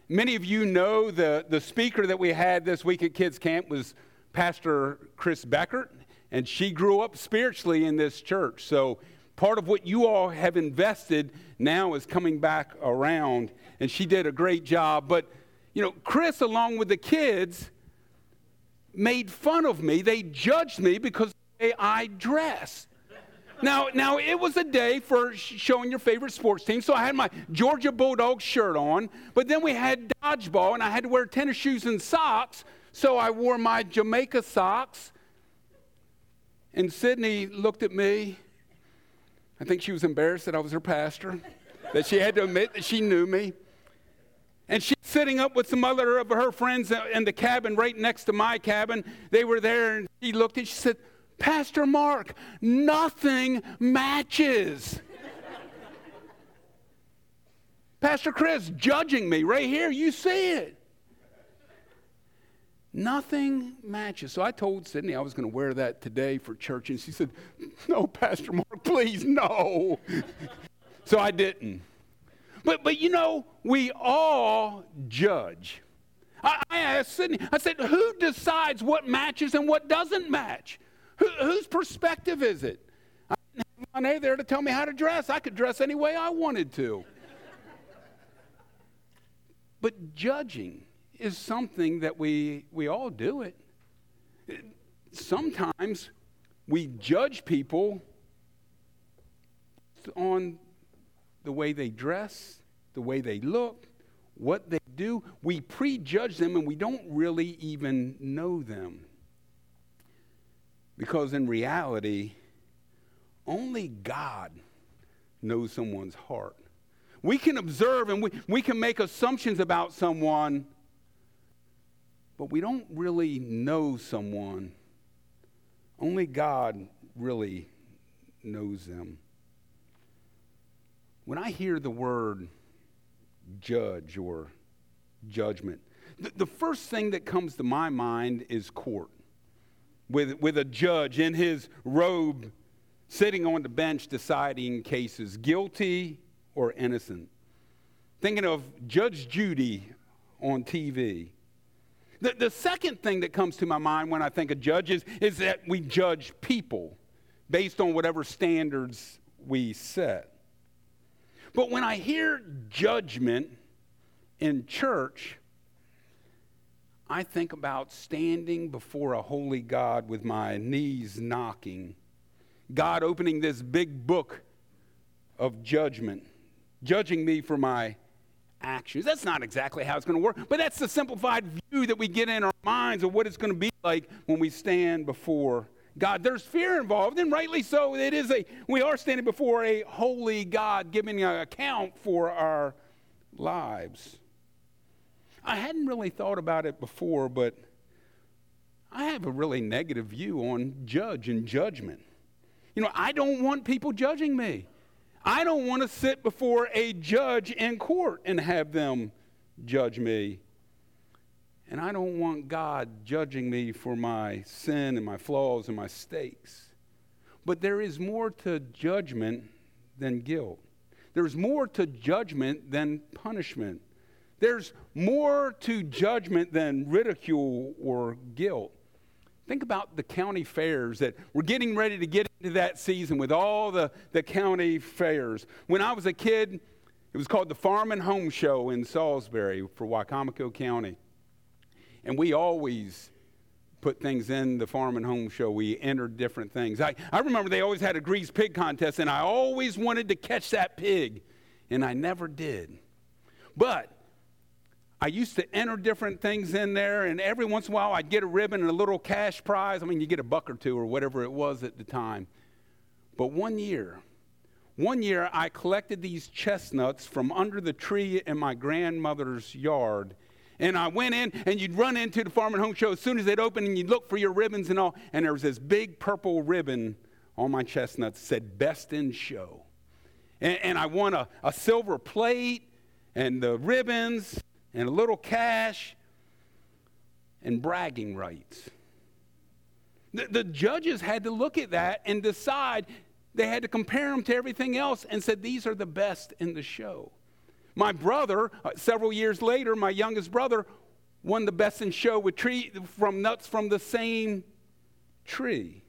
Many of you know the speaker that we had this week at Kids Camp was Pastor Chris Beckert, and she grew up spiritually in this church. So part of what you all have invested now is coming back around, and she did a great job. But, you know, Chris, along with the kids, made fun of me. They judged me because of the way I dress. Now, it was a day for showing your favorite sports team, so I had my Georgia Bulldogs shirt on, but then we had dodgeball, and I had to wear tennis shoes and socks, so I wore my Jamaica socks. And Sydney looked at me. I think she was embarrassed that I was her pastor, that she had to admit that she knew me. And she's sitting up with some other of her friends in the cabin right next to my cabin. They were there, and she looked and she said, "Pastor Mark, nothing matches." Pastor Chris judging me right here. You see it. Nothing matches. So I told Sydney I was going to wear that today for church. And she said, "No, Pastor Mark, please, no." So I didn't. But you know, we all judge. I asked Sydney, I said, who decides what matches and what doesn't match? Whose perspective is it? I didn't have Monet there to tell me how to dress. I could dress any way I wanted to. But judging is something that we all do it. Sometimes we judge people on the way they dress, the way they look, what they do. We prejudge them and we don't really even know them. Because in reality, only God knows someone's heart. We can observe and we can make assumptions about someone, but we don't really know someone. Only God really knows them. When I hear the word judge or judgment, the first thing that comes to my mind is court. With a judge in his robe sitting on the bench deciding cases, guilty or innocent. Thinking of Judge Judy on TV. The second thing that comes to my mind when I think of judges is that we judge people based on whatever standards we set. But when I hear judgment in church, I think about standing before a holy God with my knees knocking. God opening this big book of judgment, judging me for my actions. That's not exactly how it's going to work, but that's the simplified view that we get in our minds of what it's going to be like when we stand before God. There's fear involved, and rightly so. We are standing before a holy God giving an account for our lives. I hadn't really thought about it before, but I have a really negative view on judge and judgment. You know, I don't want people judging me. I don't want to sit before a judge in court and have them judge me. And I don't want God judging me for my sin and my flaws and my mistakes. But there is more to judgment than guilt. There's more to judgment than punishment. There's more to judgment than ridicule or guilt. Think about the county fairs that we're getting ready to get into that season with all the county fairs. When I was a kid, it was called the Farm and Home Show in Salisbury for Wicomico County. And we always put things in the Farm and Home Show. We entered different things. I remember they always had a greased pig contest, and I always wanted to catch that pig, and I never did. But I used to enter different things in there, and every once in a while I'd get a ribbon and a little cash prize. I mean, you get $1 or $2 or whatever it was at the time. But one year I collected these chestnuts from under the tree in my grandmother's yard. And I went in, and you'd run into the Farm and Home Show as soon as they'd open, and you'd look for your ribbons and all. And there was this big purple ribbon on my chestnuts that said Best in Show. And I won a silver plate and the ribbons and a little cash and bragging rights. The judges had to look at that and decide. They had to compare them to everything else and said, these are the best in the show. My brother, several years later, my youngest brother, won the Best in Show with nuts from the same tree.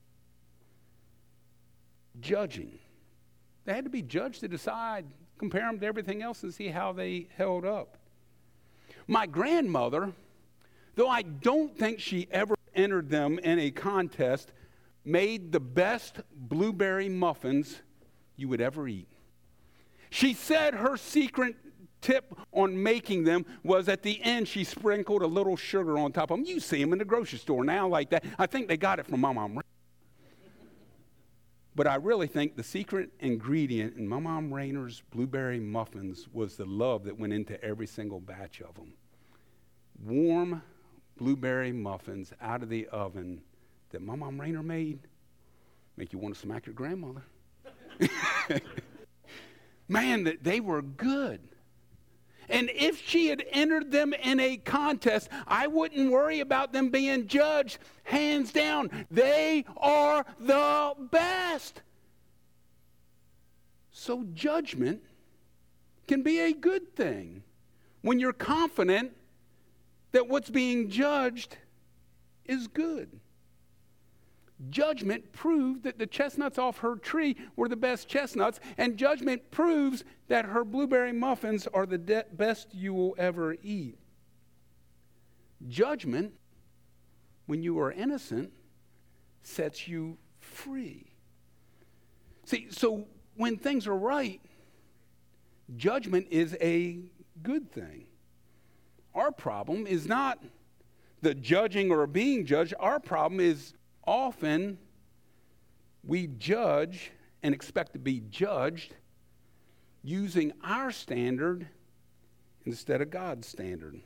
Judging. They had to be judged to decide, compare them to everything else and see how they held up. My grandmother, though I don't think she ever entered them in a contest, made the best blueberry muffins you would ever eat. She said her secret tip on making them was at the end she sprinkled a little sugar on top of them. You see them in the grocery store now like that. I think they got it from my mom. But I really think the secret ingredient in my Mom Rayner's blueberry muffins was the love that went into every single batch of them. Warm blueberry muffins out of the oven that my Mom Rayner made make you want to smack your grandmother. Man, they were good. And if she had entered them in a contest, I wouldn't worry about them being judged. Hands down, they are the best. So judgment can be a good thing when you're confident that what's being judged is good. Judgment proved that the chestnuts off her tree were the best chestnuts, and judgment proves that her blueberry muffins are the best you will ever eat. Judgment, when you are innocent, sets you free. See, so when things are right, judgment is a good thing. Our problem is not the judging or being judged. Our problem is often we judge and expect to be judged using our standard instead of God's standard.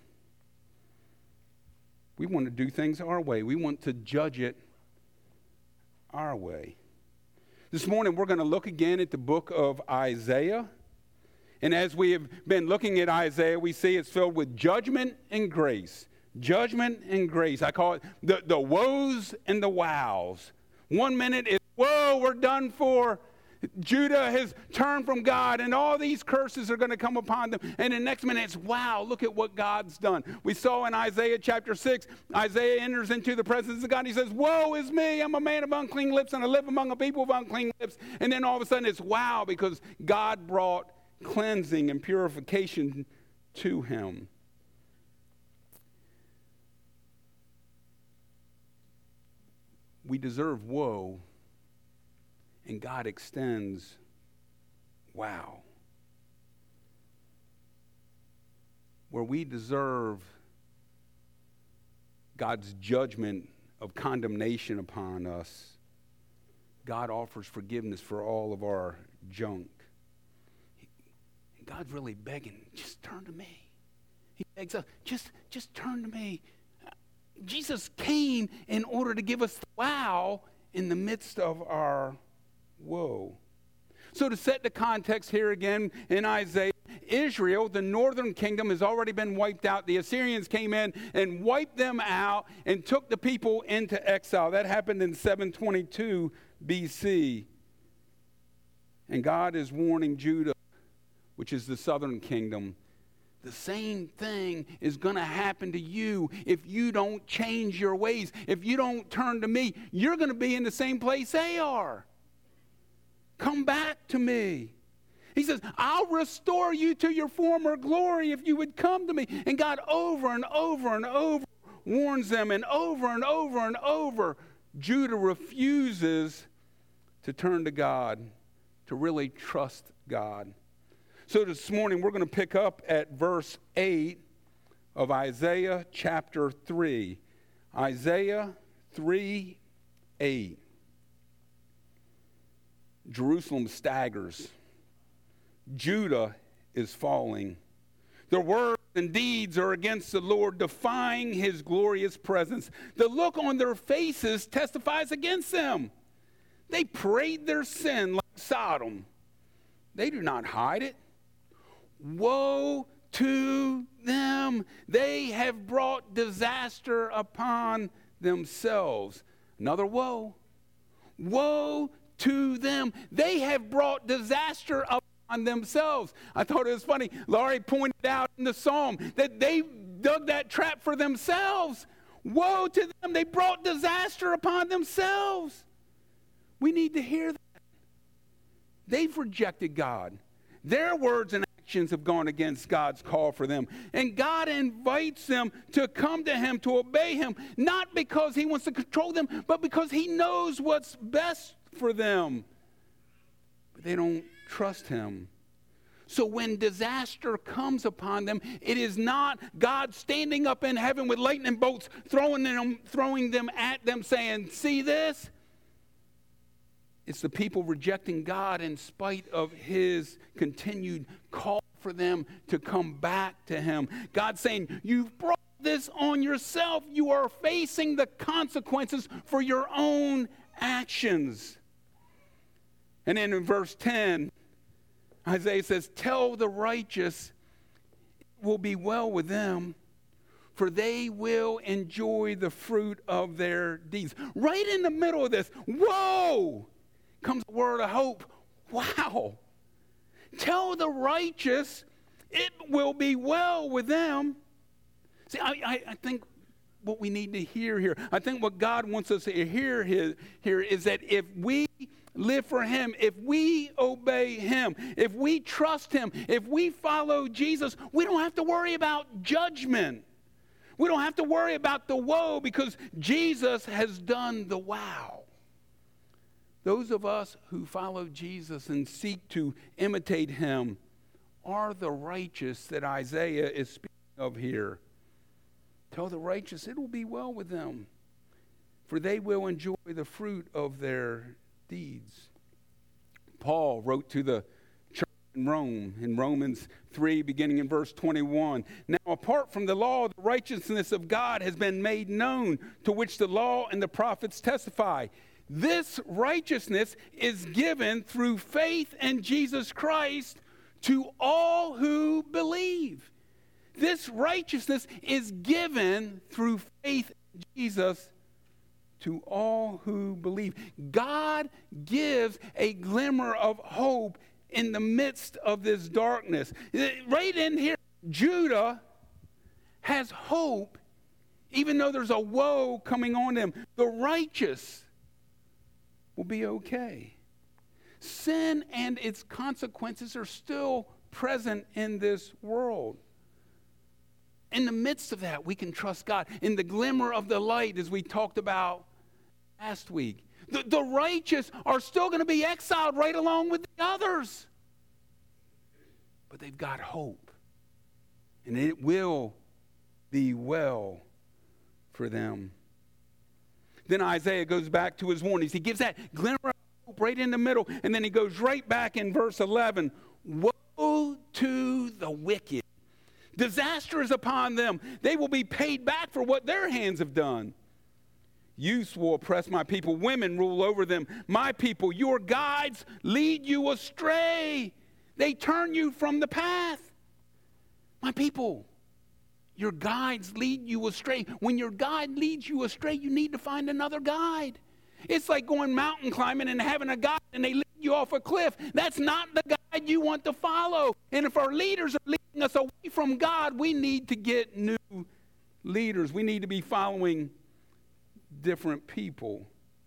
We want to do things our way. We want to judge it our way. This morning we're going to look again at the book of Isaiah. And as we have been looking at Isaiah, we see it's filled with judgment and grace. Judgment and grace. I call it the woes and the wows. 1 minute is, whoa, we're done for. Judah has turned from God, and all these curses are going to come upon them. And the next minute, it's, wow, look at what God's done. We saw in Isaiah chapter 6, Isaiah enters into the presence of God. He says, woe is me, I'm a man of unclean lips, and I live among a people of unclean lips. And then all of a sudden, it's wow, because God brought cleansing and purification to him. We deserve woe, and God extends wow. Where we deserve God's judgment of condemnation upon us, God offers forgiveness for all of our junk. And God's really begging, just turn to me. He begs us, just turn to me. Jesus came in order to give us the wow in the midst of our woe. So to set the context here again in Isaiah, Israel, the northern kingdom, has already been wiped out. The Assyrians came in and wiped them out and took the people into exile. That happened in 722 BC. And God is warning Judah, which is the southern kingdom, the same thing is going to happen to you if you don't change your ways. If you don't turn to me, you're going to be in the same place they are. Come back to me. He says, I'll restore you to your former glory if you would come to me. And God over and over and over warns them, and over and over and over, Judah refuses to turn to God, to really trust God. So this morning we're going to pick up at verse 8 of Isaiah chapter 3. Isaiah 3:8. Jerusalem staggers. Judah is falling. Their words and deeds are against the Lord, defying his glorious presence. The look on their faces testifies against them. They parade their sin like Sodom. They do not hide it. Woe to them. They have brought disaster upon themselves. Another woe. Woe to them. They have brought disaster upon upon themselves. I thought it was funny. Laurie pointed out in the psalm that they dug that trap for themselves. Woe to them. They brought disaster upon themselves. We need to hear that. They've rejected God. Their words and actions have gone against God's call for them. And God invites them to come to him, to obey him, not because he wants to control them, but because he knows what's best for them. But they don't trust him. So when disaster comes upon them, it is not God standing up in heaven with lightning bolts, throwing them at them, saying, see this? It's the people rejecting God in spite of his continued call for them to come back to him. God saying, you've brought this on yourself. You are facing the consequences for your own actions. And then in verse 10, Isaiah says, tell the righteous it will be well with them, for they will enjoy the fruit of their deeds. Right in the middle of this, whoa, comes a word of hope. Wow. Tell the righteous it will be well with them. See, I think what we need to hear here, I think what God wants us to hear here is that if we live for him, if we obey him, if we trust him, if we follow Jesus, we don't have to worry about judgment. We don't have to worry about the woe because Jesus has done the wow. Those of us who follow Jesus and seek to imitate him are the righteous that Isaiah is speaking of here. Tell the righteous it will be well with them, for they will enjoy the fruit of their deeds. Paul wrote to the church in Rome, in Romans 3, beginning in verse 21. Now, apart from the law, the righteousness of God has been made known, to which the law and the prophets testify. This righteousness is given through faith in Jesus Christ to all who believe. This righteousness is given through faith in Jesus to all who believe. God gives a glimmer of hope in the midst of this darkness. Right in here, Judah has hope, even though there's a woe coming on them. The righteous will be okay. Sin and its consequences are still present in this world. In the midst of that, we can trust God. In the glimmer of the light, as we talked about last week, the righteous are still going to be exiled right along with the others. But they've got hope. And it will be well for them. Then Isaiah goes back to his warnings. He gives that glimmer of hope right in the middle. And then he goes right back in verse 11. Woe to the wicked. Disaster is upon them. They will be paid back for what their hands have done. Youths will oppress my people. Women rule over them. My people, your guides lead you astray. They turn you from the path. My people, your guides lead you astray. When your guide leads you astray, you need to find another guide. It's like going mountain climbing and having a guide and they lead you off a cliff. That's not the guide you want to follow. And if our leaders are leading us away from God, we need to get new leaders. We need to be following different people.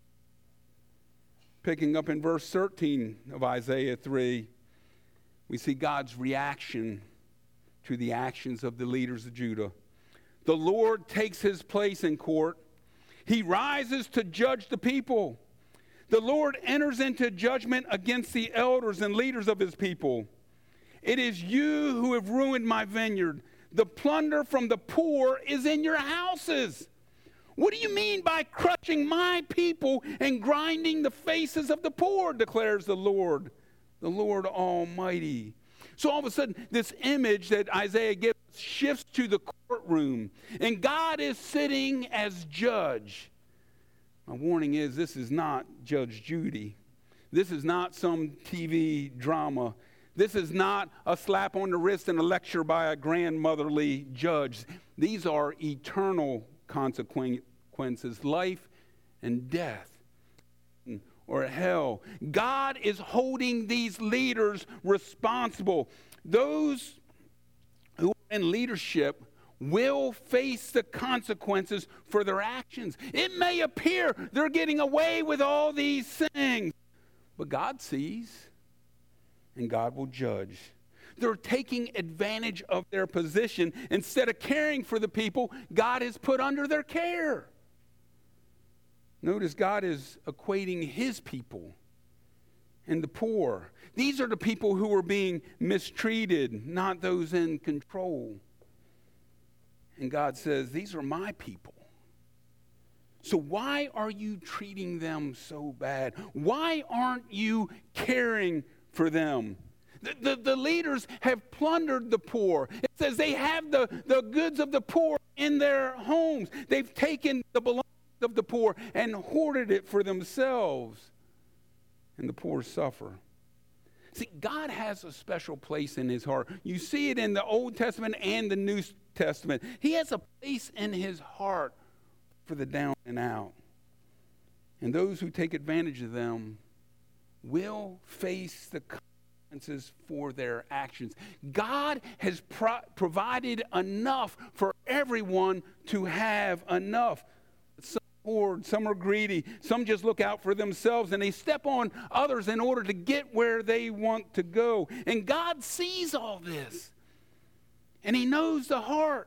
Picking up in verse 13 of Isaiah 3, we see God's reaction to the actions of the leaders of Judah. The Lord takes his place in court. He rises to judge the people. The Lord enters into judgment against the elders and leaders of his people. It is you who have ruined my vineyard. The plunder from the poor is in your houses. What do you mean by crushing my people and grinding the faces of the poor, declares the Lord Almighty. So all of a sudden, this image that Isaiah gives shifts to the courtroom, and God is sitting as judge. My warning is, this is not Judge Judy. This is not some TV drama. This is not a slap on the wrist and a lecture by a grandmotherly judge. These are eternal consequences, life and death. or hell. God is holding these leaders responsible. Those who are in leadership will face the consequences for their actions. It may appear they're getting away with all these things, but God sees, and God will judge. They're taking advantage of their position. Instead of caring for the people God has put under their care. Notice God is equating his people and the poor. These are the people who are being mistreated, not those in control. And God says, these are my people. So why are you treating them so bad? Why aren't you caring for them? The leaders have plundered the poor. It says they have the goods of the poor in their homes. They've taken the belongings of the poor and hoarded it for themselves. And the poor suffer. See, God has a special place in his heart. You see it in the Old Testament and the New Testament. He has a place in his heart for the down and out. And those who take advantage of them will face the consequences for their actions. God has provided enough for everyone to have enough. Some hoard, some are greedy, some just look out for themselves, and they step on others in order to get where they want to go. And God sees all this, and he knows the heart.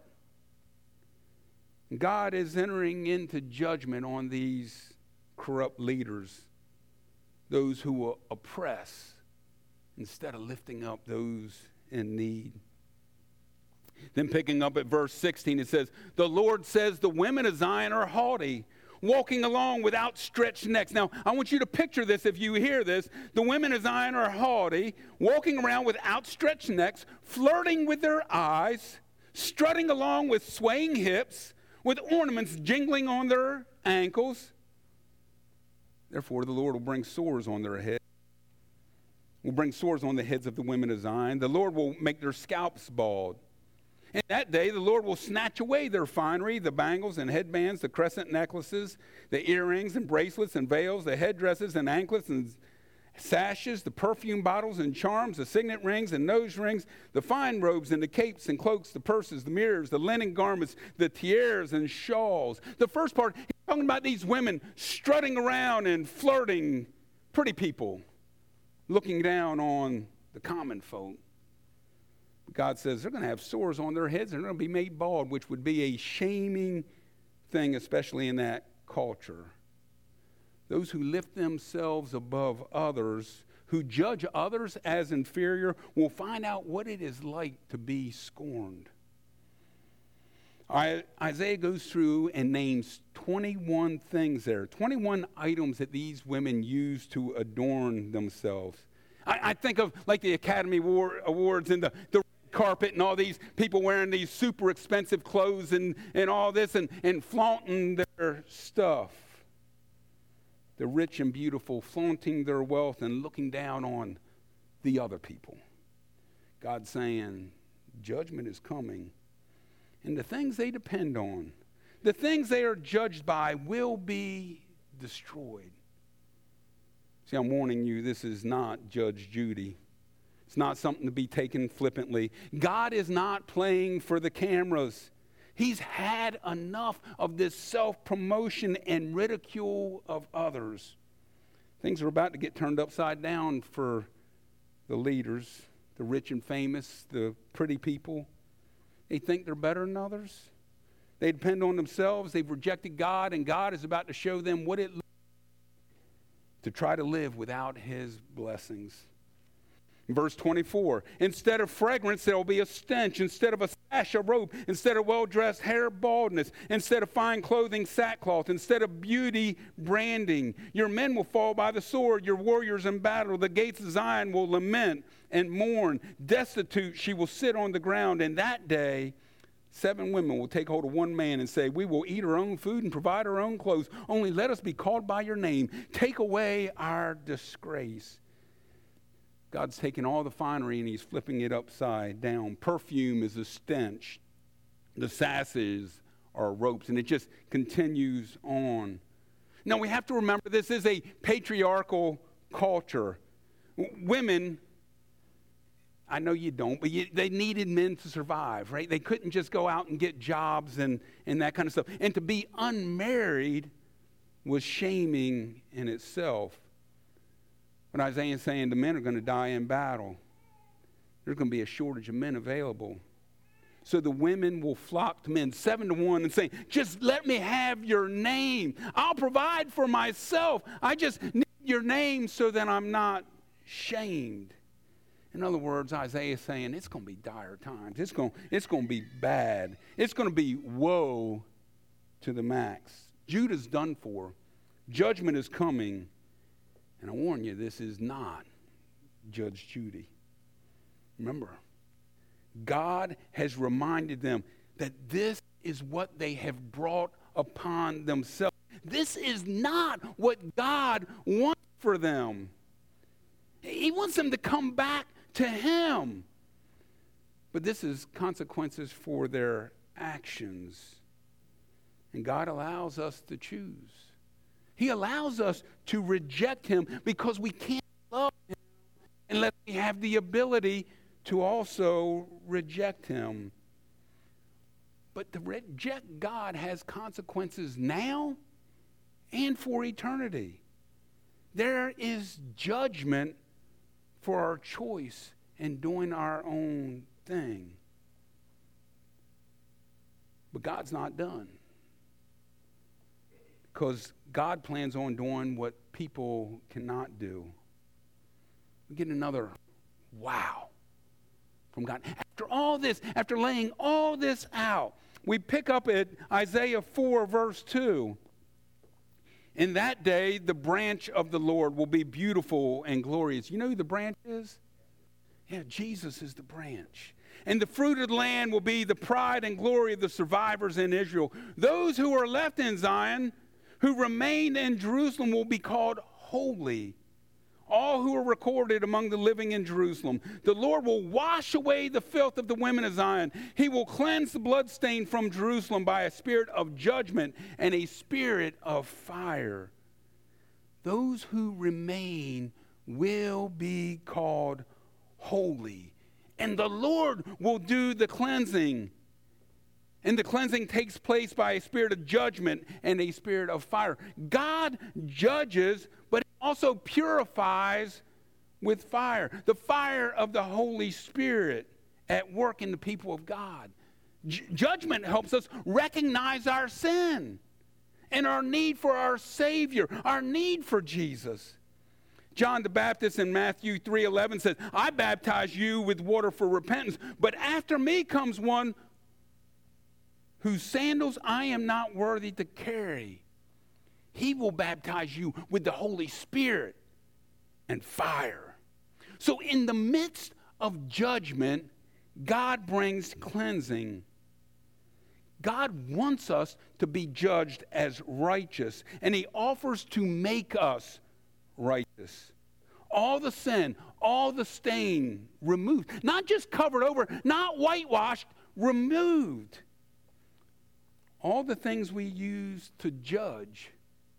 God is entering into judgment on these corrupt leaders, those who will oppress instead of lifting up those in need. Then picking up at verse 16, it says, the Lord says the women of Zion are haughty, walking along with outstretched necks. Now, I want you to picture this if you hear this. The women of Zion are haughty, walking around with outstretched necks, flirting with their eyes, strutting along with swaying hips, with ornaments jingling on their ankles. Therefore, the Lord will bring sores on their heads. Will bring sores on the heads of the women of Zion. The Lord will make their scalps bald. And that day, the Lord will snatch away their finery, the bangles and headbands, the crescent necklaces, the earrings and bracelets and veils, the headdresses and anklets and sashes, the perfume bottles and charms, the signet rings and nose rings, the fine robes and the capes and cloaks, the purses, the mirrors, the linen garments, the tiaras and shawls. The first part, he's talking about these women strutting around and flirting, pretty people, looking down on the common folk. God says they're going to have sores on their heads and they're going to be made bald, which would be a shaming thing, especially in that culture. Those who lift themselves above others, who judge others as inferior, will find out what it is like to be scorned. Isaiah goes through and names 21 things there, 21 items that these women use to adorn themselves. I think of like the Academy Awards and the carpet and all these people wearing these super expensive clothes and all this and flaunting their stuff. The rich and beautiful flaunting their wealth and looking down on the other people. God's saying judgment is coming. And the things they depend on, the things they are judged by will be destroyed. See, I'm warning you, this is not Judge Judy. It's not something to be taken flippantly. God is not playing for the cameras. He's had enough of this self-promotion and ridicule of others. Things are about to get turned upside down for the leaders, the rich and famous, the pretty people. They think they're better than others. They depend on themselves. They've rejected God, and God is about to show them what it looks like to try to live without his blessings. Verse 24, instead of fragrance, there will be a stench. Instead of a sash, a rope. Instead of well-dressed hair, baldness. Instead of fine clothing, sackcloth. Instead of beauty, branding. Your men will fall by the sword, your warriors in battle. The gates of Zion will lament and mourn. Destitute, she will sit on the ground. And that day, 7 women will take hold of one man and say, we will eat our own food and provide our own clothes. Only let us be called by your name. Take away our disgrace. God's taking all the finery and he's flipping it upside down. Perfume is a stench. The sashes are ropes. And it just continues on. Now, we have to remember this is a patriarchal culture. Women, I know you don't, but they needed men to survive, right? They couldn't just go out and get jobs and that kind of stuff. And to be unmarried was shaming in itself. But Isaiah is saying the men are going to die in battle. There's going to be a shortage of men available. So the women will flock to men 7-1 and say, just let me have your name. I'll provide for myself. I just need your name so that I'm not shamed. In other words, Isaiah is saying it's going to be dire times. It's going to be bad. It's going to be woe to the max. Judah's done for. Judgment is coming. And I warn you, this is not Judge Judy. Remember, God has reminded them that this is what they have brought upon themselves. This is not what God wants for them. He wants them to come back to Him. But this is consequences for their actions. And God allows us to choose. He allows us to reject Him because we can't love Him unless we have the ability to also reject Him. But to reject God has consequences now and for eternity. There is judgment for our choice in doing our own thing. But God's not done. Because God plans on doing what people cannot do. We get another wow from God. After all this, after laying all this out, we pick up at Isaiah 4, verse 2. In that day, the branch of the Lord will be beautiful and glorious. You know who the branch is? Yeah, Jesus is the branch. And the fruit of the land will be the pride and glory of the survivors in Israel. Those who are left in Zion, who remain in Jerusalem, will be called holy. All who are recorded among the living in Jerusalem. The Lord will wash away the filth of the women of Zion. He will cleanse the bloodstain from Jerusalem by a spirit of judgment and a spirit of fire. Those who remain will be called holy. And the Lord will do the cleansing. And the cleansing takes place by a spirit of judgment and a spirit of fire. God judges, but He also purifies with fire. The fire of the Holy Spirit at work in the people of God. Judgment helps us recognize our sin and our need for our Savior, our need for Jesus. John the Baptist in Matthew 3:11 says, I baptize you with water for repentance, but after me comes one whose sandals I am not worthy to carry. He will baptize you with the Holy Spirit and fire. So in the midst of judgment, God brings cleansing. God wants us to be judged as righteous, and He offers to make us righteous. All the sin, all the stain removed. Not just covered over, not whitewashed, removed. All the things we use to judge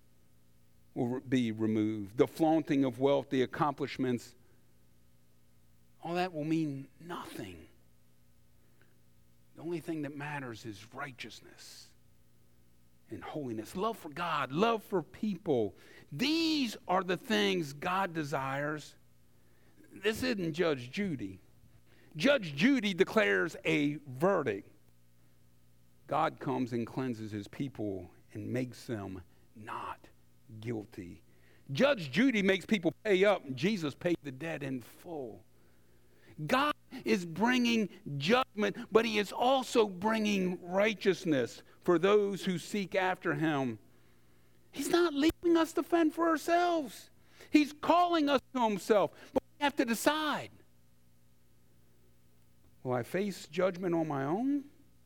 will be removed. The flaunting of wealth, the accomplishments, all that will mean nothing. The only thing that matters is righteousness and holiness. Love for God, love for people. These are the things God desires. This isn't Judge Judy. Judge Judy declares a verdict. God comes and cleanses His people and makes them not guilty. Judge Judy makes people pay up. Jesus paid the debt in full. God is bringing judgment, but He is also bringing righteousness for those who seek after Him. He's not leaving us to fend for ourselves. He's calling us to Himself, but we have to decide. Will I face judgment on my own?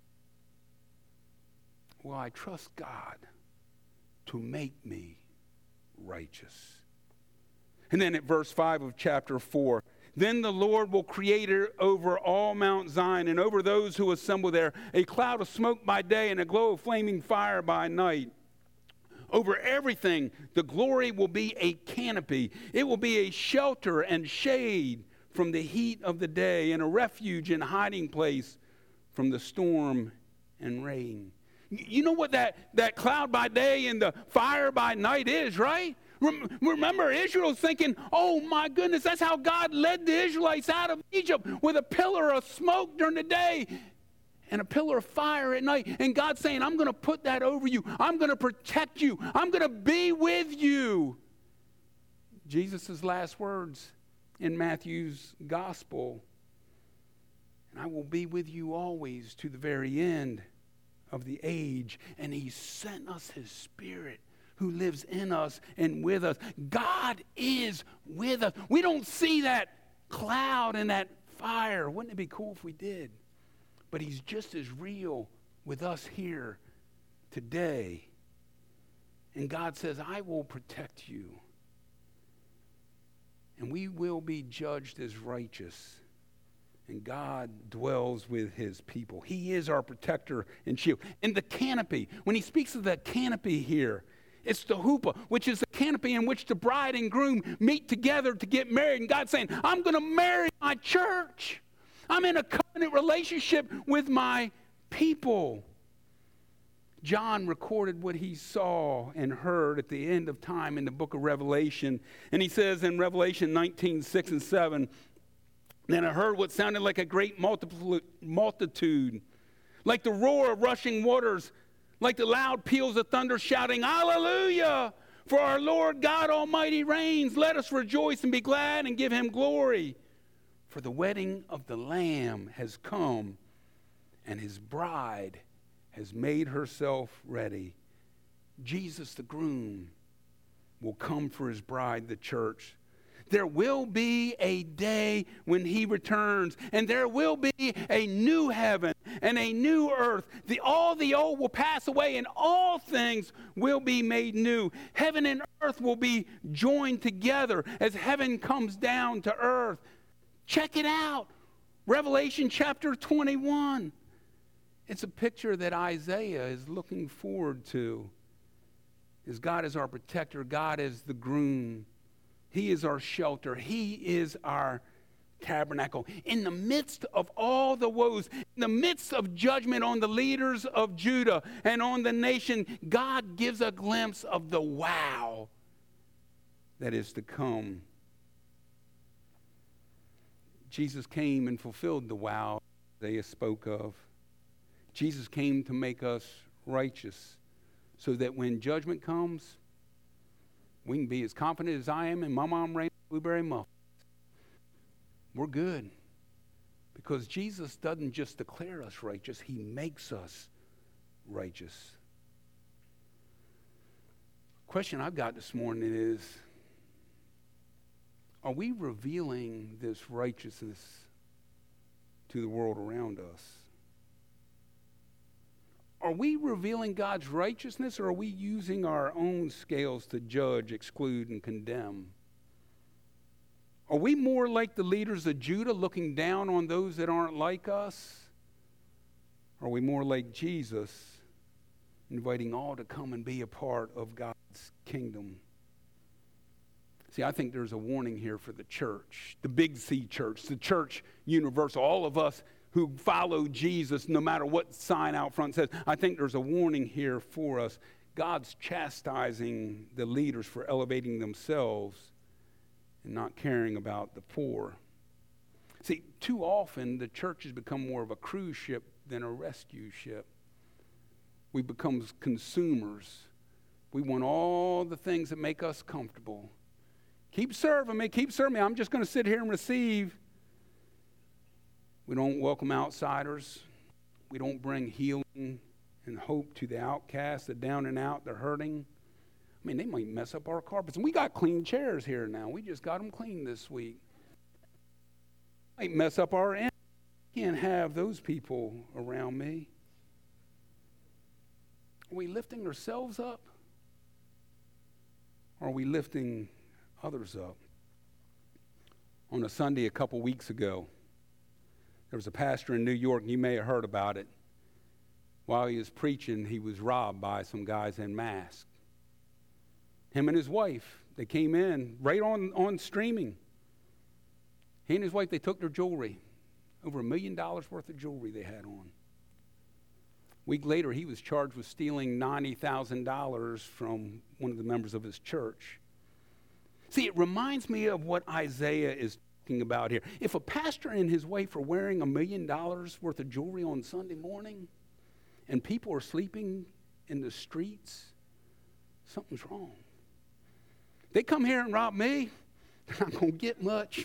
Will I trust God to make me righteous? And then at verse 5 of chapter 4, then the Lord will create over all Mount Zion and over those who assemble there a cloud of smoke by day and a glow of flaming fire by night. over everything. The glory will be a canopy. It will be a shelter and shade from the heat of the day, and a refuge and hiding place from the storm and rain. You know what that cloud by day and the fire by night is, right? Remember, Israel's thinking, oh my goodness, that's how God led the Israelites out of Egypt, with a pillar of smoke during the day and a pillar of fire at night. And God's saying, I'm going to put that over you. I'm going to protect you. I'm going to be with you. Jesus' last words in Matthew's gospel, and I will be with you always to the very end of the age. And he sent us his Spirit who lives in us and with us. God is with us. We don't see that cloud and that fire. Wouldn't it be cool if we did? But he's just as real with us here today. And God says, I will protect you. And we will be judged as righteous. And God dwells with his people. He is our protector and shield. And the canopy, when he speaks of the canopy here, it's the huppah, which is the canopy in which the bride and groom meet together to get married. And God's saying, I'm going to marry my church. I'm in a covenant relationship with my people. John recorded what he saw and heard at the end of time in the book of Revelation. And he says in Revelation 19:6 and 7, then I heard what sounded like a great multitude, like the roar of rushing waters, like the loud peals of thunder, shouting, Hallelujah! For our Lord God Almighty reigns. Let us rejoice and be glad and give him glory. For the wedding of the Lamb has come, and his bride has made herself ready. Jesus, the groom, will come for his bride, the church. There will be a day when he returns, and there will be a new heaven and a new earth. All the old will pass away, and all things will be made new. Heaven and earth will be joined together as heaven comes down to earth. Check it out. Revelation chapter 21. It's a picture that Isaiah is looking forward to. As God is our protector, God is the groom. He is our shelter. He is our tabernacle. In the midst of all the woes, in the midst of judgment on the leaders of Judah and on the nation, God gives a glimpse of the wow that is to come. Jesus came and fulfilled the wow Isaiah spoke of. Jesus came to make us righteous so that when judgment comes, we can be as confident as I am in my mom Rainbow Blueberry Muffins. We're good. Because Jesus doesn't just declare us righteous, he makes us righteous. The question I've got this morning is, are we revealing this righteousness to the world around us? Are we revealing God's righteousness, or are we using our own scales to judge, exclude, and condemn? Are we more like the leaders of Judah, looking down on those that aren't like us? Are we more like Jesus, inviting all to come and be a part of God's kingdom? See, I think there's a warning here for the church, the Big C church, the church universal, all of us who follow Jesus, no matter what sign out front says. I think there's a warning here for us. God's chastising the leaders for elevating themselves and not caring about the poor. See, too often the church has become more of a cruise ship than a rescue ship. We become consumers. We want all the things that make us comfortable. Keep serving me, keep serving me. I'm just going to sit here and receive. We don't welcome outsiders. We don't bring healing and hope to the outcast, the down and out, the hurting. I mean, they might mess up our carpets. And we got clean chairs here now. We just got them cleaned this week. Might mess up our end. Can't have those people around me. Are we lifting ourselves up? Or are we lifting others up? On a Sunday a couple weeks ago, there was a pastor in New York, and you may have heard about it. While he was preaching, he was robbed by some guys in masks. Him and his wife, they came in right on streaming. He and his wife, they took their jewelry. Over $1 million worth of jewelry they had on. A week later, he was charged with stealing $90,000 from one of the members of his church. See, it reminds me of what Isaiah is talking about here. If a pastor and his wife are wearing $1 million worth of jewelry on Sunday morning, and people are sleeping in the streets, something's wrong. They come here and rob me, they're not going to get much.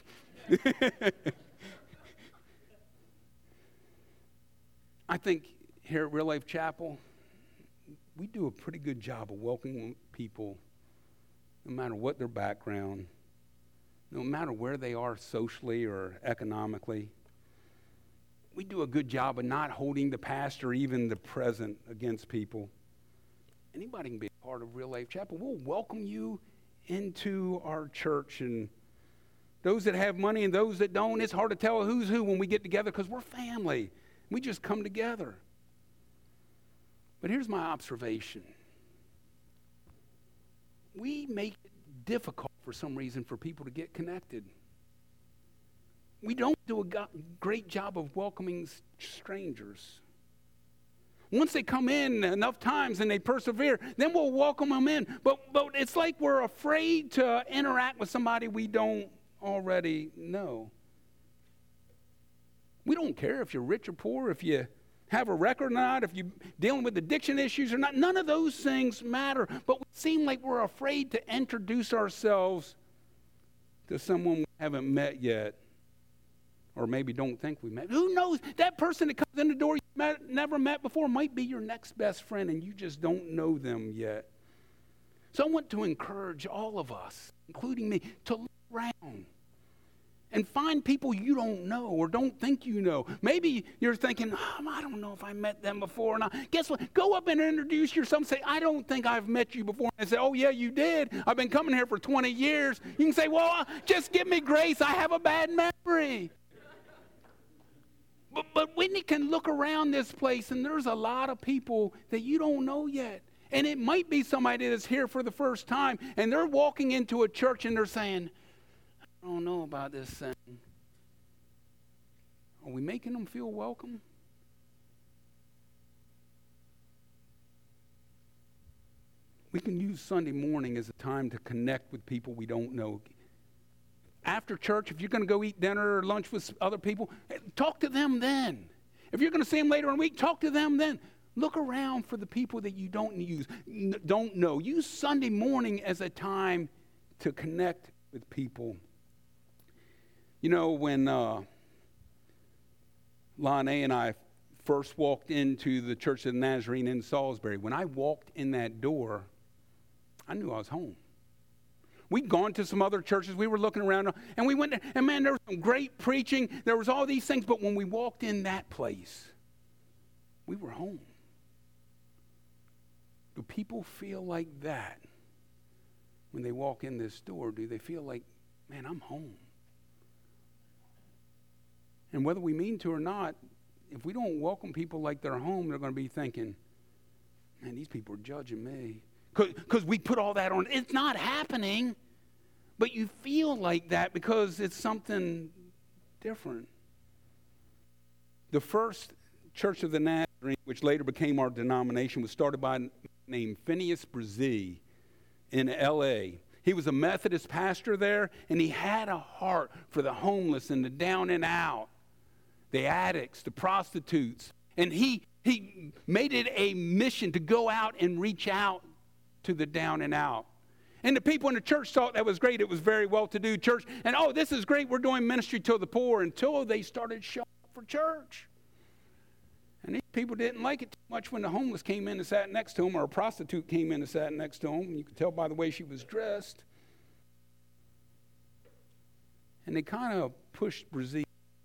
I think here at Real Life Chapel, we do a pretty good job of welcoming people, no matter what their background, no matter where they are socially or economically. We do a good job of not holding the past or even the present against people. Anybody can be a part of Real Life Chapel. We'll welcome you into our church. And those that have money and those that don't, it's hard to tell who's who when we get together because we're family. We just come together. But here's my observation. We make it difficult for some reason for people to get connected. We don't do a great job of welcoming strangers. Once they come in enough times and they persevere, then we'll welcome them in. But it's like we're afraid to interact with somebody we don't already know. We don't care if you're rich or poor, if you have a record or not, if you're dealing with addiction issues or not. None of those things matter. But we seem like we're afraid to introduce ourselves to someone we haven't met yet, or maybe don't think we met. Who knows? That person that comes in the door you never met before might be your next best friend, and you just don't know them yet. So I want to encourage all of us, including me, to look around and find people you don't know or don't think you know. Maybe you're thinking, I don't know if I met them before or not. Guess what? Go up and introduce yourself and say, I don't think I've met you before. And say, oh, yeah, you did. I've been coming here for 20 years. You can say, well, just give me grace. I have a bad memory. But Whitney can look around this place, and there's a lot of people that you don't know yet. And it might be somebody that's here for the first time, and they're walking into a church, and they're saying, I don't know about this thing. Are we making them feel welcome? We can use Sunday morning as a time to connect with people we don't know. After church, if you're going to go eat dinner or lunch with other people, talk to them then. If you're going to see them later in the week, talk to them then. Look around for the people that you don't know. Use Sunday morning as a time to connect with people. You know, when Lonnie and I first walked into the Church of the Nazarene in Salisbury, when I walked in that door, I knew I was home. We'd gone to some other churches. We were looking around, and we went there, and man, there was some great preaching. There was all these things, but when we walked in that place, we were home. Do people feel like that when they walk in this door? Do they feel like, man, I'm home? And whether we mean to or not, if we don't welcome people like they're home, they're going to be thinking, man, these people are judging me. Because we put all that on. It's not happening, but you feel like that because it's something different. The first Church of the Nazarene, which later became our denomination, was started by a man named Phineas Bresee in L.A. He was a Methodist pastor there, and he had a heart for the homeless and the down and out, the addicts, the prostitutes. And he made it a mission to go out and reach out to the down and out. And the people in the church thought that was great. It was very well-to-do church. And, oh, this is great. We're doing ministry to the poor, until they started showing up for church. And these people didn't like it too much when the homeless came in and sat next to them, or a prostitute came in and sat next to them. You could tell by the way she was dressed. And they kind of pushed Bresee.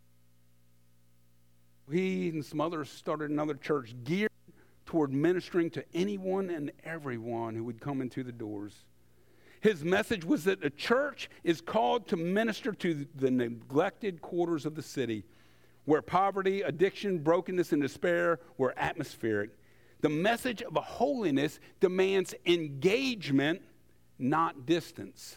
He and some others started another church geared toward ministering to anyone and everyone who would come into the doors. His message was that the church is called to minister to the neglected quarters of the city, where poverty, addiction, brokenness, and despair were atmospheric. The message of a holiness demands engagement, not distance.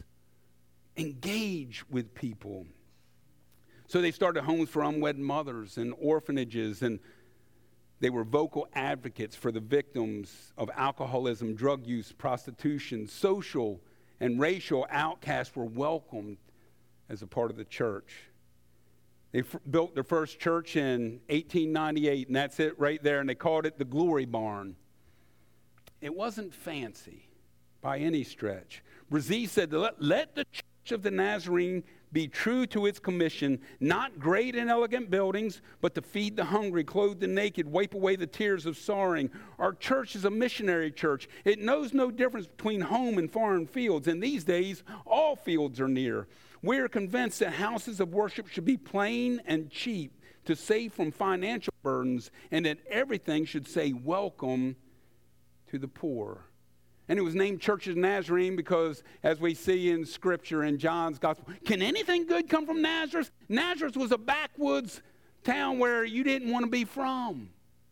Engage with people. So they started homes for unwed mothers and orphanages, and they were vocal advocates for the victims of alcoholism, drug use, prostitution. Social and racial outcasts were welcomed as a part of the church. They built their first church in 1898, and that's it right there, and they called it the Glory Barn. It wasn't fancy by any stretch. Brazee said, let the Church of the Nazarene be true to its commission, not great and elegant buildings, but to feed the hungry, clothe the naked, wipe away the tears of sorrowing. Our church is a missionary church. It knows no difference between home and foreign fields, and these days, all fields are near. We are convinced that houses of worship should be plain and cheap to save from financial burdens, and that everything should say welcome to the poor. And it was named Church of Nazarene because, as we see in Scripture in John's Gospel, can anything good come from Nazareth? Nazareth was a backwoods town where you didn't want to be from.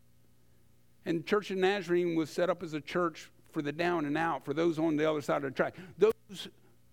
And Church of Nazarene was set up as a church for the down and out, for those on the other side of the track. Those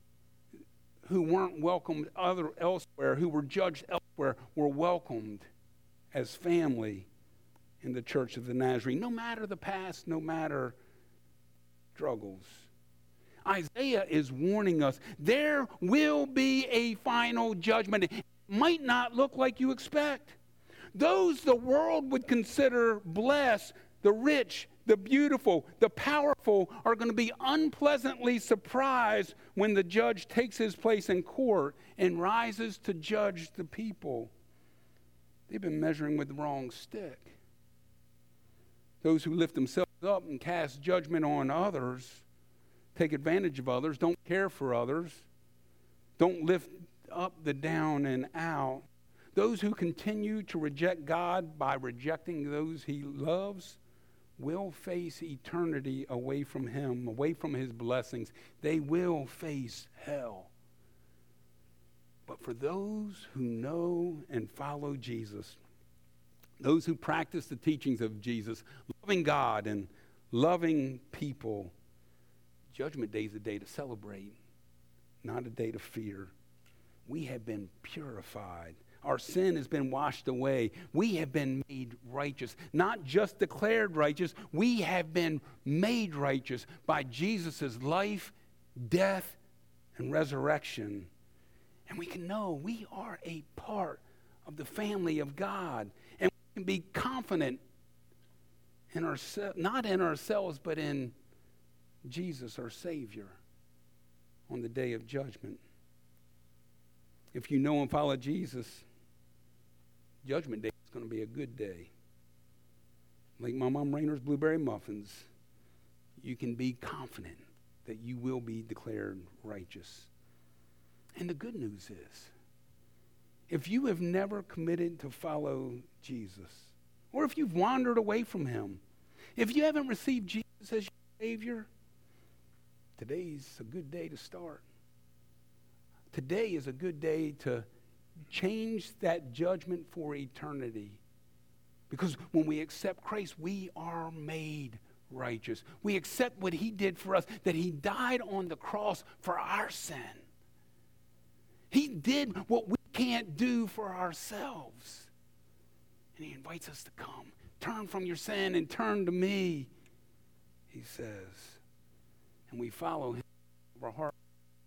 who weren't welcomed elsewhere, who were judged elsewhere, were welcomed as family in the Church of the Nazarene, no matter the past, no matter struggles. Isaiah is warning us there will be a final judgment. It might not look like you expect. Those the world would consider blessed, the rich, the beautiful, the powerful, are going to be unpleasantly surprised when the judge takes his place in court and rises to judge the people. They've been measuring with the wrong stick. Those who lift themselves up and cast judgment on others, take advantage of others, don't care for others, don't lift up the down and out. Those who continue to reject God by rejecting those he loves will face eternity away from him, away from his blessings. They will face hell. But for those who know and follow Jesus, those who practice the teachings of Jesus, loving God and loving people, Judgment Day is a day to celebrate, not a day to fear. We have been purified. Our sin has been washed away. We have been made righteous. Not just declared righteous, we have been made righteous by Jesus' life, death, and resurrection. And we can know we are a part of the family of God. And we can be confident in ourselves, not in ourselves, but in Jesus, our Savior, on the day of judgment. If you know and follow Jesus, Judgment Day is going to be a good day. Like my Mom Rainer's blueberry muffins, you can be confident that you will be declared righteous. And the good news is, if you have never committed to follow Jesus, or if you've wandered away from him, if you haven't received Jesus as your Savior, today's a good day to start. Today is a good day to change that judgment for eternity. Because when we accept Christ, we are made righteous. We accept what he did for us, that he died on the cross for our sin. He did what we can't do for ourselves. And he invites us to come. Turn from your sin and turn to me, he says. And we follow him with our heart.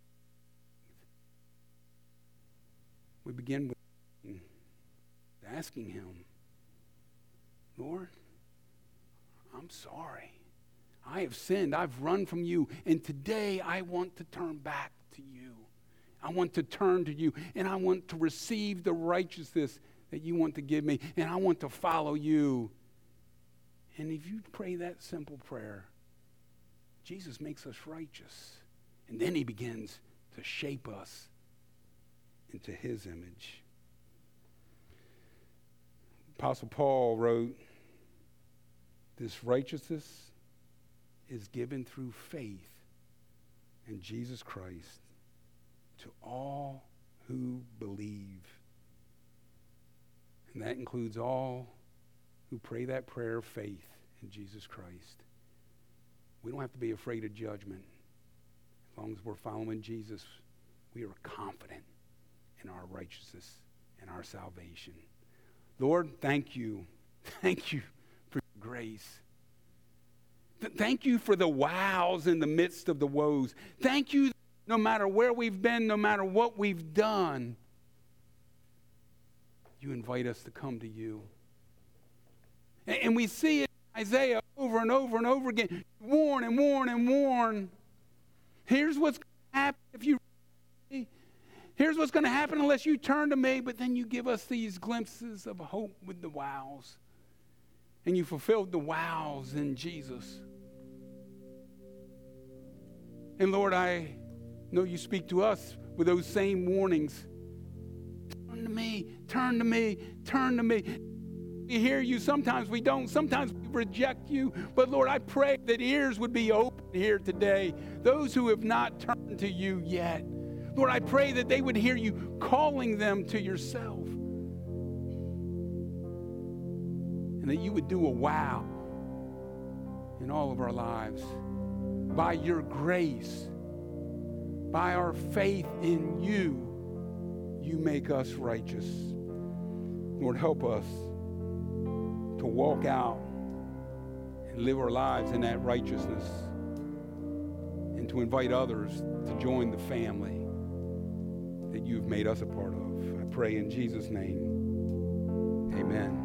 We begin with asking him, Lord, I'm sorry. I have sinned. I've run from you. And today I want to turn back to you. I want to turn to you. And I want to receive the righteousness that you want to give me. And I want to follow you. And if you pray that simple prayer, Jesus makes us righteous. And then he begins to shape us into his image. Apostle Paul wrote, this righteousness is given through faith in Jesus Christ to all who believe. And that includes all who pray that prayer of faith in Jesus Christ. We don't have to be afraid of judgment. As long as we're following Jesus, we are confident in our righteousness and our salvation. Lord, thank you. Thank you for your grace. Thank you for the wows in the midst of the woes. Thank you, no matter where we've been, no matter what we've done, you invite us to come to you. And we see it in Isaiah over and over and over again. Warn and warn and warn. Here's what's going to happen if you... Here's what's going to happen unless you turn to me. But then you give us these glimpses of hope with the wows. And you fulfilled the wows in Jesus. And Lord, I know you speak to us with those same warnings. Turn to me, turn to me, turn to me. We hear you, sometimes we don't, sometimes we reject you. But Lord, I pray that ears would be open here today. Those who have not turned to you yet. Lord, I pray that they would hear you calling them to yourself. And that you would do a wow in all of our lives. By your grace, by our faith in you, you make us righteous. Lord, help us to walk out and live our lives in that righteousness and to invite others to join the family that you've made us a part of. I pray in Jesus' name, amen.